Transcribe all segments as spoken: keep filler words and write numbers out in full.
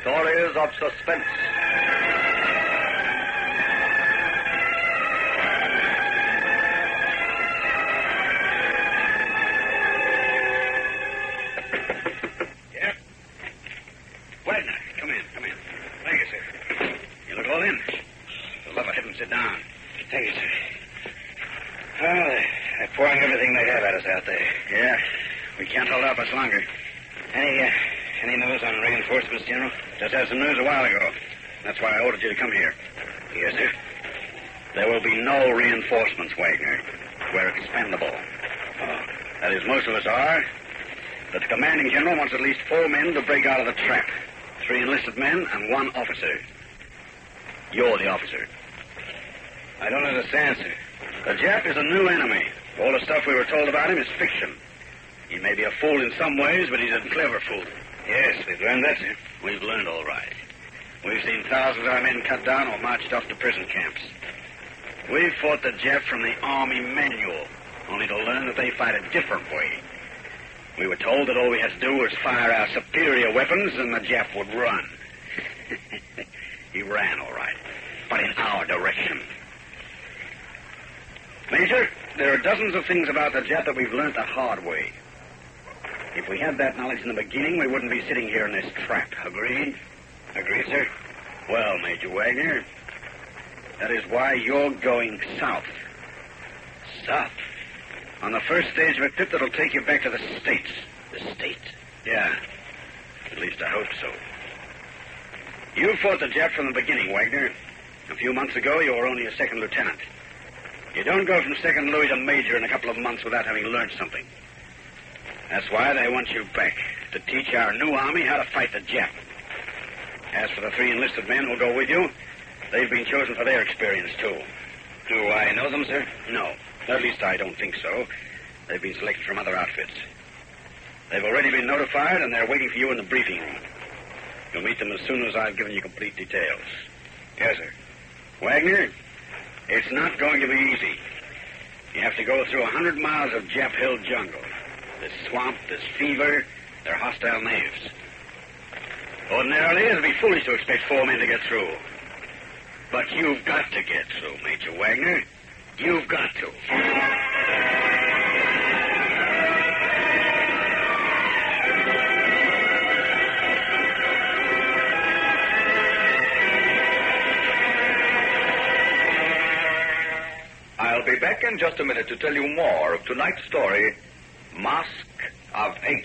Stories of suspense. Yep. Wagner, come in, come in. Thank you, sir. You look all in. For the love of heaven, sit down. Thank you, sir. Well, they're pouring everything they have at us out there. Yeah. We can't hold out much longer. Any, uh, any news on reinforcements, General? Just had some news a while ago. That's why I ordered you to come here. Yes, sir. There will be no reinforcements, Wagner. We're expendable. Oh. That is, most of us are. But the commanding general wants at least four men to break out of the trap. Three enlisted men and one officer. You're the officer. I don't understand, sir. The Jap is a new enemy. All the stuff we were told about him is fiction. He may be a fool in some ways, but he's a clever fool. Yes, we've learned that, sir. We've learned all right. We've seen thousands of our men cut down or marched off to prison camps. We've fought the Jap from the Army manual, only to learn that they fight a different way. We were told that all we had to do was fire our superior weapons and the Jap would run. He ran, all right, but in our direction. Major, there are dozens of things about the Jap that we've learned the hard way. If we had that knowledge in the beginning, we wouldn't be sitting here in this trap. Agreed? Agreed, sir. Well, Major Wagner, that is why you're going south. South? On the first stage of a trip that'll take you back to the States. The States? Yeah. At least I hope so. You fought the Jap from the beginning, Wagner. A few months ago, you were only a second lieutenant. You don't go from second Louis to major in a couple of months without having learned something. That's why they want you back, to teach our new army how to fight the Jap. As for the three enlisted men who'll go with you, they've been chosen for their experience, too. Do I know them, sir? No. At least I don't think so. They've been selected from other outfits. They've already been notified, and they're waiting for you in the briefing room. You'll meet them as soon as I've given you complete details. Yes, sir. Wagner, it's not going to be easy. You have to go through a hundred miles of Jap Hill jungle. There's swamp, there's fever, they're hostile natives. Ordinarily, it'd be foolish to expect four men to get through. But you've got to get through, Major Wagner. You've got to. I'll be back in just a minute to tell you more of tonight's story, Mask of Eight.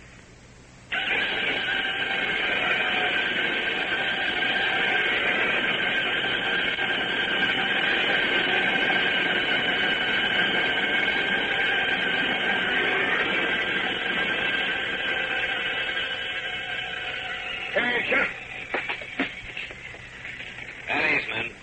Attention! At ease, men.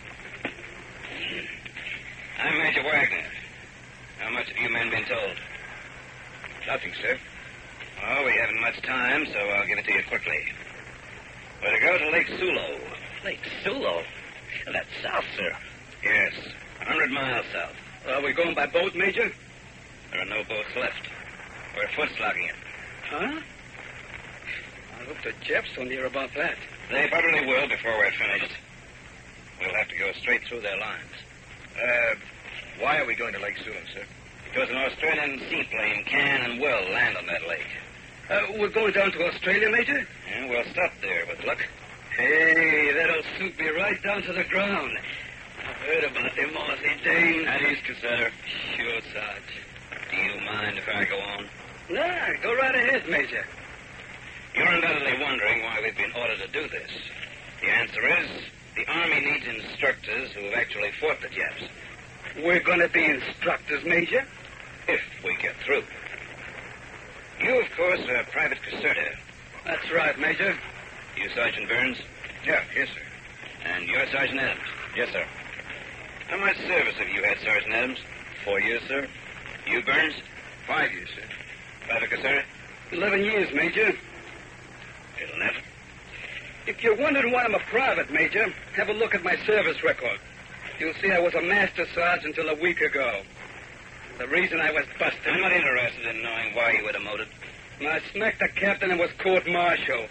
I'm Major Wagner. How much have you men been told? Nothing, sir. Oh, we haven't much time, so I'll give it to you quickly. We're to go to Lake Sulo. Lake Sulo? That's south, sir. Yes, a hundred miles south. Are we going by boat, Major? There are no boats left. We're foot slogging it. Huh? I hope the Japs don't hear about that. They probably will before we're finished. We'll have to go straight through their lines. Uh, why are we going to Lake Sulo, sir? Because an Australian seaplane can and will land on that lake. Uh, we're going down to Australia, Major? Yeah, we'll stop there with luck. Hey, that'll suit me right down to the ground. I've heard about them Aussie Danes. At ease, sir. Sure, Sarge. Do you mind if I go on? Nah, go right ahead, Major. You're undoubtedly wondering why we've been ordered to do this. The answer is, the Army needs instructors who have actually fought the Japs. We're going to be instructors, Major? If we get through. You, of course, are Private Caserta. That's right, Major. You Sergeant Burns? Yeah, yes, sir. And you're Sergeant Adams? Yes, sir. How much service have you had, Sergeant Adams? Four years, sir. You, Burns? Five years, sir. Private Caserta? Eleven years, Major. Eleven? If you're wondering why I'm a private, Major, have a look at my service record. You'll see I was a master sergeant until a week ago. The reason I was busted... I'm not interested in knowing why you were demoted. I smacked the captain and was court-martialed.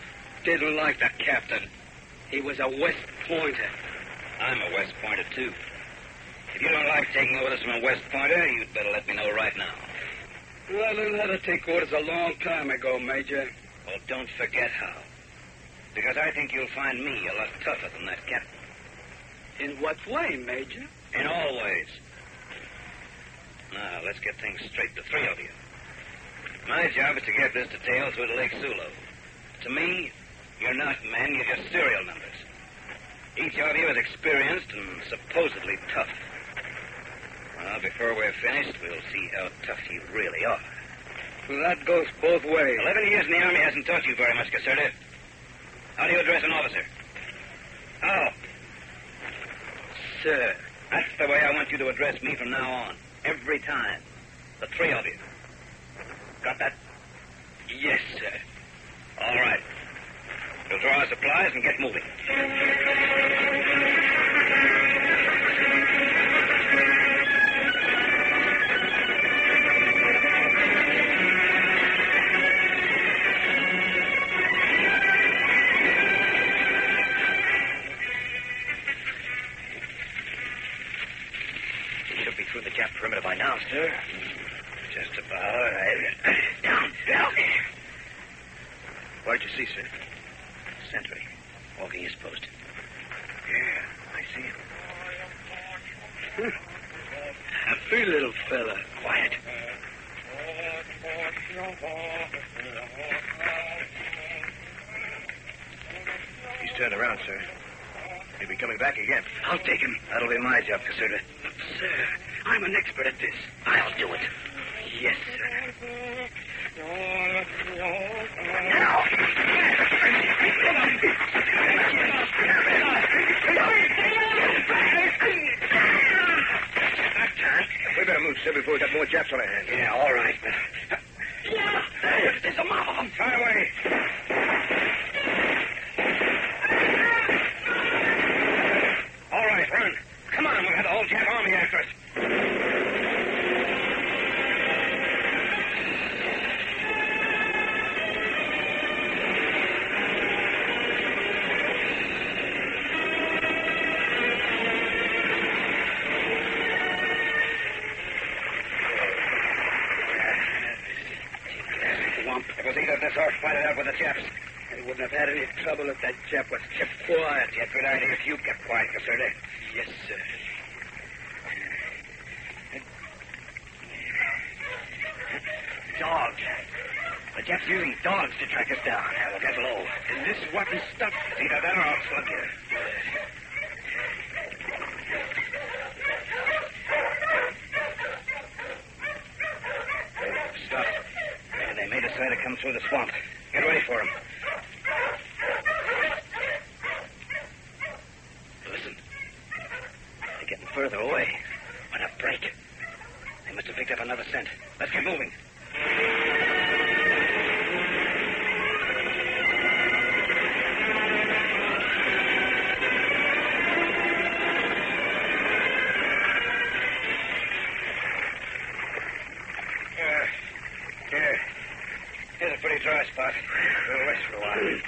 didn't like the captain. He was a West Pointer. I'm a West Pointer, too. If you don't like taking orders from a West Pointer, you'd better let me know right now. Well, I learned how to take orders a long time ago, Major. Well, don't forget how. Because I think you'll find me a lot tougher than that captain. In what way, Major? In all ways. Now, let's get things straight, the three of you. My job is to get this detail through to Lake Sulo. To me, you're not men, you're just serial numbers. Each of you is experienced and supposedly tough. Well, before we're finished, we'll see how tough you really are. Well, that goes both ways. Eleven years in the Army hasn't taught you very much, Caserta. How do you address an officer? How? Sir. That's the way I want you to address me from now on. Every time. The three of you. Got that? Yes, sir. All right. We'll draw our supplies and get moving. We should be through the Jap perimeter by now, sir. Just about. Down, down. What'd you see, sir? Sentry. Walking his post. Yeah, I see him. Happy little fella. Quiet. He's turned around, sir. He'll be coming back again. I'll take him. That'll be my job, Caserta. Sir, I'm an expert at this. I'll do it. Yes, sir. Now. We better move, sir, before we got more Japs on our hands. Yeah, all right. Yeah. There's a mob of them. Fire away. All right, run. Come on, we'll have the whole Jap army after us. It was either this or fight it out with the Japs. They wouldn't have had any trouble if that Jap was kept quiet. Yeah, good idea if you kept quiet, Caserta. Yes, sir. Dogs. The Japs using dogs to track us down. Now, we'll get low. Is this rotten stuff? It's either that or I'll slug you. Stop. Maybe they may decide to come through the swamp. Get ready for them. Listen. They're getting further away. On a break. They must have picked up another scent. Let's get moving. Here. Here. Here's a pretty dry spot. We'll rest for a while.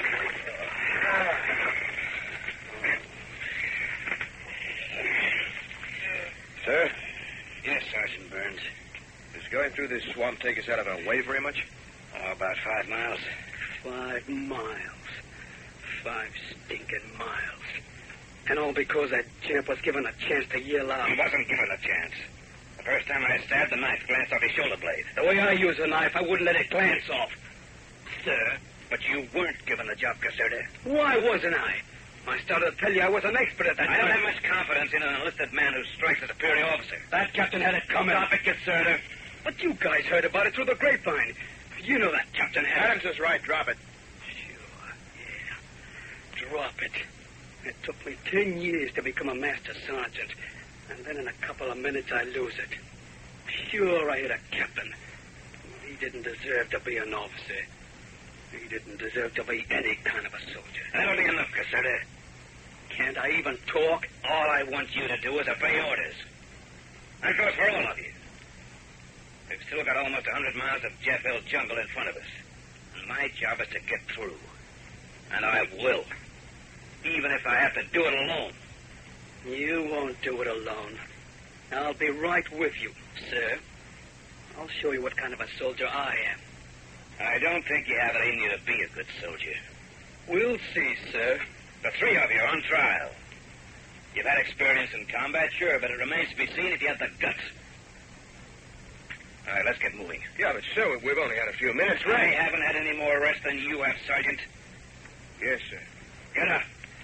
Sir, Yes, Sergeant Burns. does going through this swamp take us out of our way very much? Oh, about five miles. Five miles. Five stinking miles. And all because that champ was given a chance to yell out. He wasn't given a chance. The first time I stabbed, the knife glanced off his shoulder blade. The way I use a knife, I wouldn't let it glance off. Sir, but you weren't given the job, Caserta. Why wasn't I? I started to tell you I was an expert at that. I don't time. have much confidence in an enlisted man who strikes a superior officer. That captain had it coming. Stop it, Caserta. But you guys heard about it through the grapevine. You know that captain had Adams is right. Drop it. Sure, yeah. Drop it. It took me ten years to become a master sergeant. And then in a couple of minutes I lose it. Sure, I hit a captain. He didn't deserve to be an officer. He didn't deserve to be any kind of a soldier. That'll be enough, Caserta. Can't I even talk? All I want you to do is obey orders. That goes for all of you. We've still got almost a hundred miles of Jeff Hill jungle in front of us. And my job is to get through. And I will. Even if I have to do it alone. You won't do it alone. I'll be right with you, sir. I'll show you what kind of a soldier I am. I don't think you have it in you to be a good soldier. We'll see, sir. The three of you are on trial. You've had experience in combat, sure, but it remains to be seen if you have the guts. All right, let's get moving. Yeah, but, sir, we've only had a few minutes, I right? haven't had any more rest than you have, Sergeant. Yes, sir. Get up.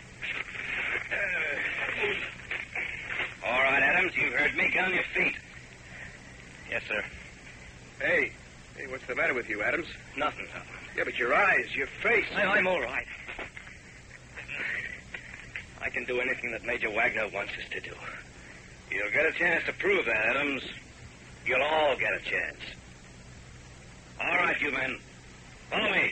All right, Adams, you've heard me. Get on your feet. Yes, sir. Hey, hey, what's the matter with you, Adams? Nothing. Yeah, but your eyes, your face. I, I'm all right. I can do anything that Major Wagner wants us to do. You'll get a chance to prove that, Adams. You'll all get a chance. All right, you men. Follow me.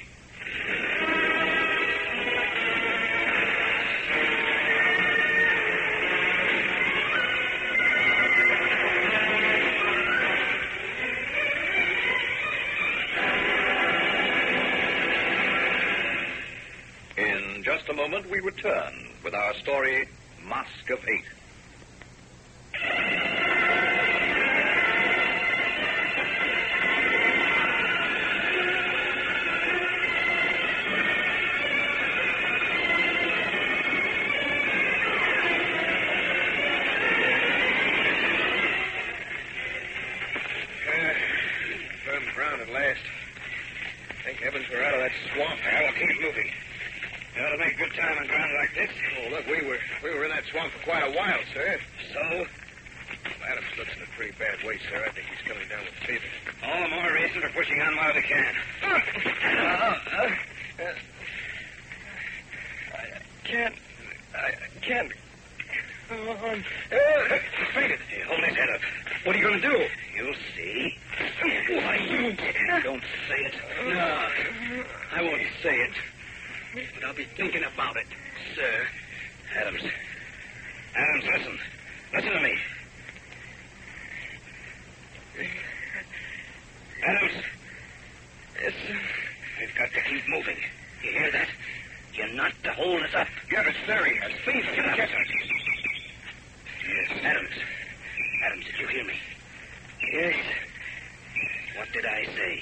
In just a moment, we return with our story, Mask of Eight. Firm ground at last. Thank heavens we're out of that swamp. Now, we'll keep moving. You ought to make good time on ground like this. Oh, look, we were we were in that swamp for quite a while, sir. So? Adams looks in a pretty bad way, sir. I think he's coming down with fever. All the more reason for pushing on while we can. Uh, uh, uh, I can't. I can't. Come on. Uh, He's fainted. Hey, hold his head up. what are you going to do? You'll see. Why, you... Don't say it. No, I won't say it. But I'll be thinking about it, sir. Adams. Adams, listen. Listen to me. Adams. Yes, sir. We've got to keep moving. You hear that? You're not to hold us up. Yeah, but, sir, he has fever. Get up. Yes, Adams. Adams, did you hear me? Yes. What did I say?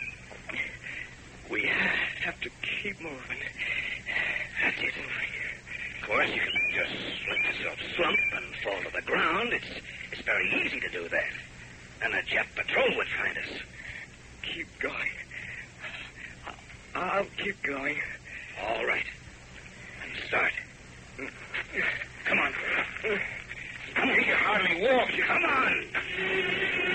We have to keep moving. That's it. Of course, you can just let yourself slump and fall to the ground. It's it's very easy to do that. And a Jap patrol would find us. Keep going. I'll keep going. All right. And start. Come on. Come on. You can hardly walk. Come on.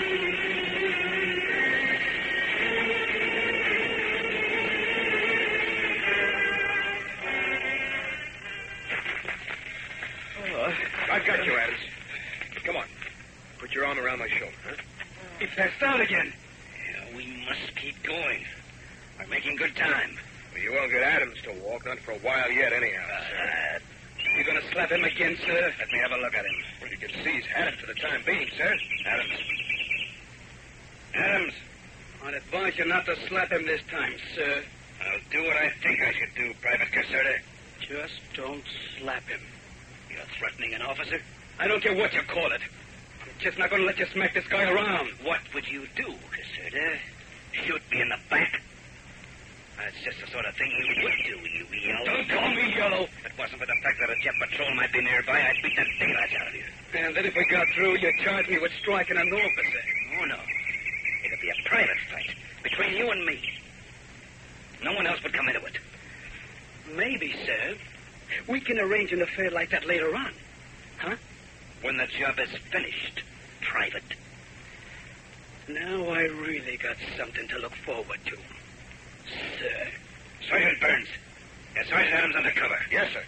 I've got you, Adams. Come on. Put your arm around my shoulder, huh? He passed out again. Yeah, we must keep going. We're making good time. Well, you won't get Adams to walk, not for a while yet, anyhow. Uh, You going to slap him again, sir? let me have a look at him. Well, you can see he's had it for the time being, sir. Adams. Adams, I'd advise you not to slap him this time, sir. I'll do what I think I should do, Private Caserta. Just don't slap him. You're threatening an officer? I don't care what you call it. I'm just not going to let you smack this guy around. What would you do, Caserta? Shoot me in the back? That's just the sort of thing you would do, you yellow. Don't call me yellow. If it wasn't for the fact that a jet patrol might be nearby, I'd beat the daylights out of you. And then if we got through, you'd charge me with striking an officer. Oh, no. It'd be a private fight between you and me. No one else would come into it. Maybe, sir. We can arrange an affair like that later on. Huh? When the job is finished, Private. Now I really got something to look forward to. Sir. Sergeant Burns. Get Sergeant Adams under cover. Yes, sir.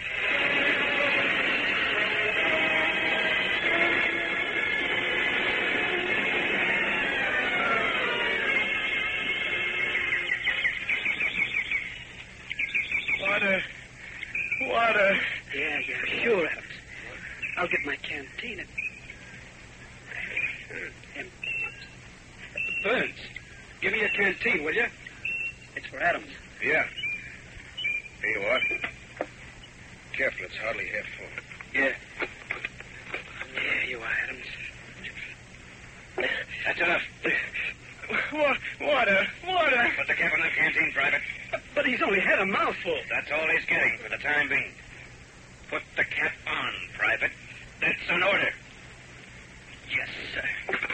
Water. Water. Yeah, yeah, sure, Adams. I'll get my canteen and... and... Burns, give me a canteen, will you? It's for Adams. Yeah. Here you are. Careful, it's hardly half full. Yeah. There you are, Adams. That's enough. Water, water. Put the cap in the canteen, Private. But he's only had a mouthful. That's all he's getting for the time being. Put the cap on, Private. That's an order. Yes, sir.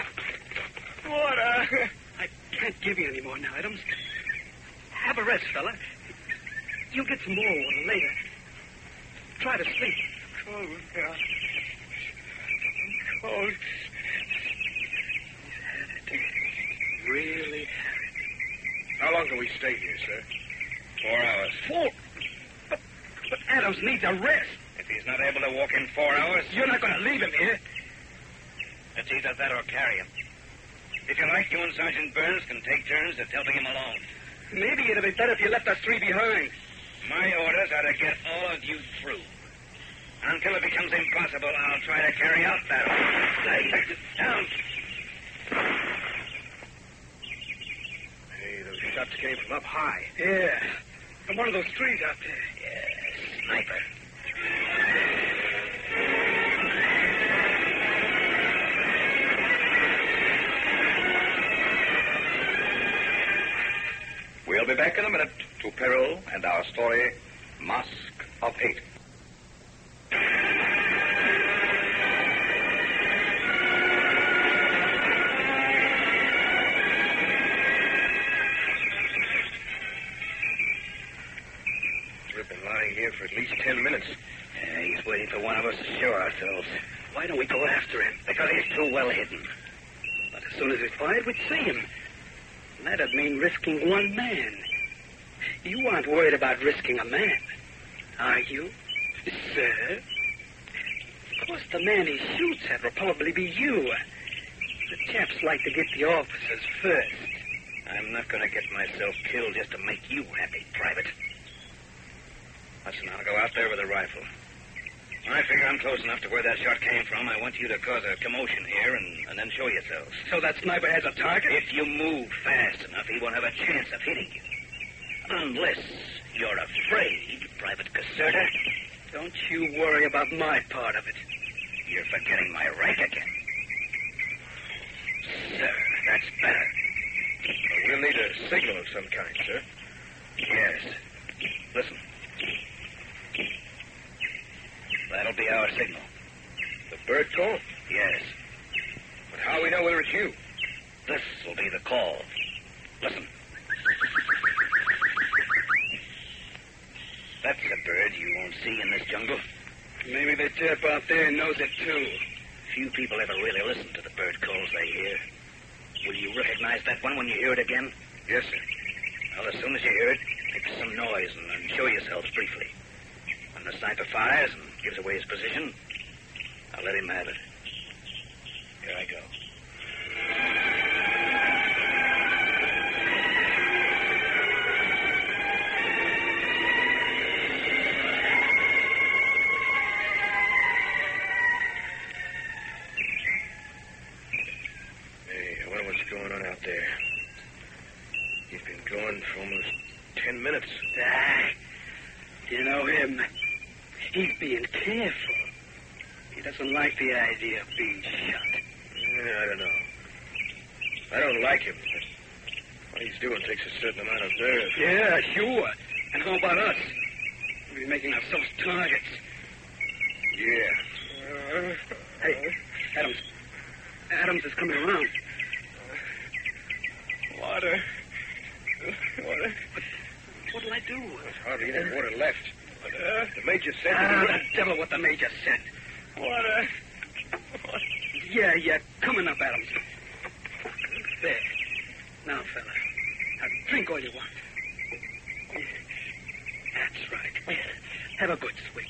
Water. I can't give you any more now, Adams. Have a rest, fella. You'll get some more water later. Try to sleep. Cold, God. I'm cold. He's had it. Really had it. How long can we stay here, sir? Four hours. Four? But, but Adams needs a rest. If he's not able to walk in four hours, You're not going to leave him here. it's either that or carry him. If you like, you and Sergeant Burns can take turns at helping him along. Maybe it'd be better if you left us three behind. My orders are to get all of you through. Until it becomes impossible, I'll try to carry out that order. Down. Hey, those shots came from up high. Yeah. From one of those trees out there. Yes, sniper. We'll be back in a minute to Peril and our story, Mask of Hate. We've been lying here for at least ten minutes. Yeah, he's waiting for one of us to show ourselves. Why don't we go after him? Because he's too well hidden. But as soon as we fired, we'd see him. And that'd mean risking one man. You aren't worried about risking a man, are you, sir? Of course, the man he shoots at will probably be you. The chaps like to get the officers first. I'm not going to get myself killed just to make you happy, Private. Listen, I'll go out there with a rifle. When I figure I'm close enough to where that shot came from, I want you to cause a commotion here and, and then show yourselves. So that sniper has a target? If you move fast enough, he won't have a chance of hitting you. Unless you're afraid, Private Caserta. Don't you worry about my part of it. You're forgetting my rank again. Sir, that's better. Well, we'll need a signal of some kind, sir. Yes. Listen. That'll be our signal. The bird call? Yes. But how we know whether it's you? This will be the call. Listen. That's a bird you won't see in this jungle. Maybe the chap out there knows it, too. Few people ever really listen to the bird calls they hear. Will you recognize that one when you hear it again? Yes, sir. Well, as soon as you hear it, make some noise and, and show yourselves briefly. When the sniper fires and gives away his position, I'll let him have it. Here I go. Hey, I wonder what's going on out there. He's been going for almost ten minutes. Ah, you know him. He's being careful. He doesn't like the idea of being shot. Yeah, I don't know. I don't like him, but what he's doing takes a certain amount of nerve. Yeah, sure. And how about us? We're making ourselves targets. Yeah. Hey, Adams. Adams is coming around. Water. Water. What'll I do? There's hardly any water left. But, uh, the major said... Ah, the devil what the major said. Water. Yeah, yeah. Coming up, Adams. There. Now, fella. Now, drink all you want. That's right. Have a good swig.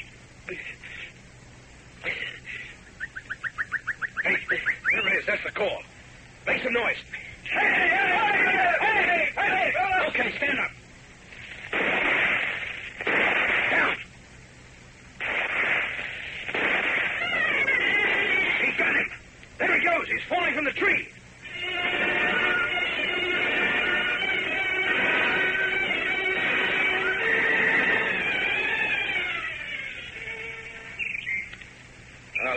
Hey, there it is. That's the call. Make some noise. Hey, hey, hey, hey, hey, hey, hey. Okay, stand up. Down. He got him. There he goes. He's falling from the tree.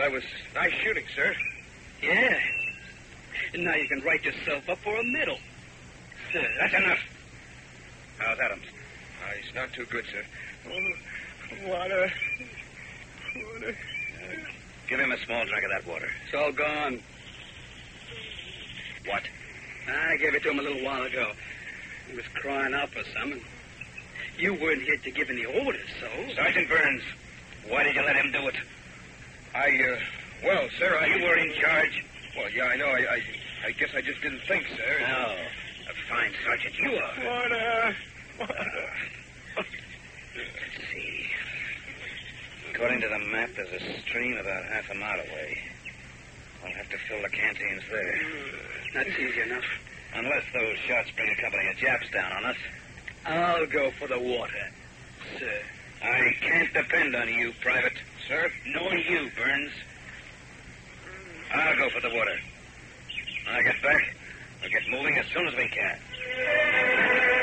it was nice shooting, sir. Yeah. And now you can write yourself up for a medal. Sir, That's enough. How's Adams? Uh, he's not too good, sir. Oh, water. Water. Give him a small drink of that water. it's all gone. What? I gave it to him a little while ago. He was crying out for some, and you weren't here to give any orders, so... Sergeant Burns, why did you let him do it? I, uh, well, sir, I... You were in charge. Well, yeah, I know. I, I, I guess I just didn't think, sir. No. A fine sergeant you are. Water. Water. Let's see. According to the map, there's a stream about half a mile away. I'll have to fill the canteens there. That's easy enough. Unless those shots bring a company of Japs down on us. I'll go for the water, sir. I can't depend on you, Private. Sir? Nor you, Burns. I'll go for the water. When I get back, we'll get moving as soon as we can.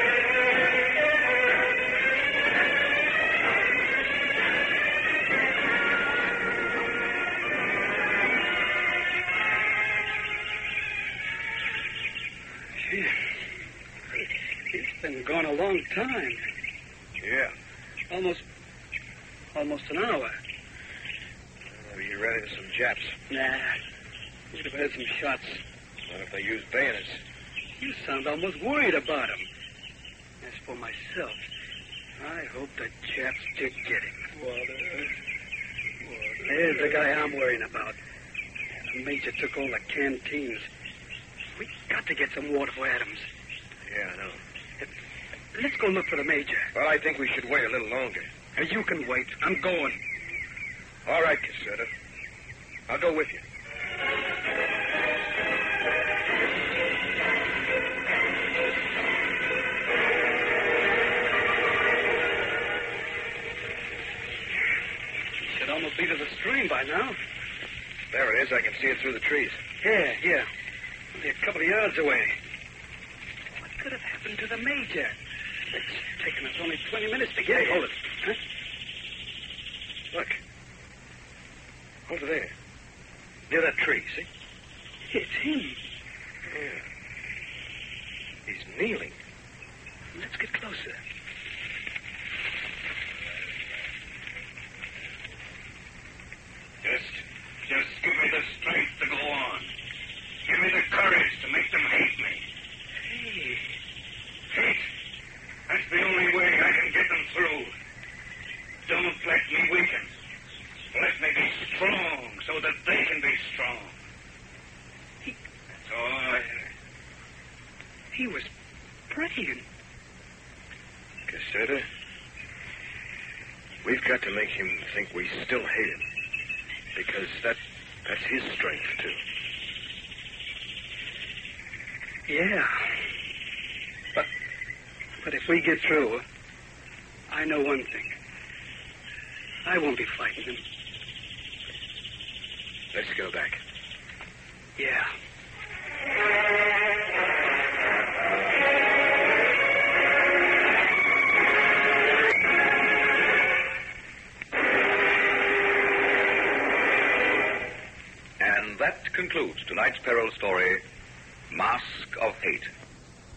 He's been gone a long time. Yeah. Almost, almost an hour. Are you ready for some Japs? Nah. We'd have heard some shots. What if they use bayonets? You sound almost worried about him. As for myself, I hope the Japs did get him. Water. Water. There's the guy I'm worrying about. The Major took all the canteens. We got to get some water for Adams. Yeah, I know. Let's go look for the Major. Well, I think we should wait a little longer. Uh, You can wait. I'm going. All right, Caserta. I'll go with you. He should almost be to the stream by now. There it is. I can see it through the trees. Yeah, yeah. Only a couple of yards away. What could have happened to the Major? It's taken us only twenty minutes to get Hey, here. hold it. Huh? Look. Over there. Near that tree, see? It's him. Yeah. He's kneeling. Let's get closer. Just, just give me the strength to go on. Give me the courage to make them hate me. Hey, Hate? That's the only way I can get them through. Don't let me weaken. Let me be strong so that they can be strong. He- That's all. he was praying. Caserta, we've got to make him think we still hate him. Because that that's his strength, too. Yeah. But, but if we get through, I know one thing. I won't be fighting him. Let's go back. Yeah. And that concludes tonight's peril story, Mask of Hate.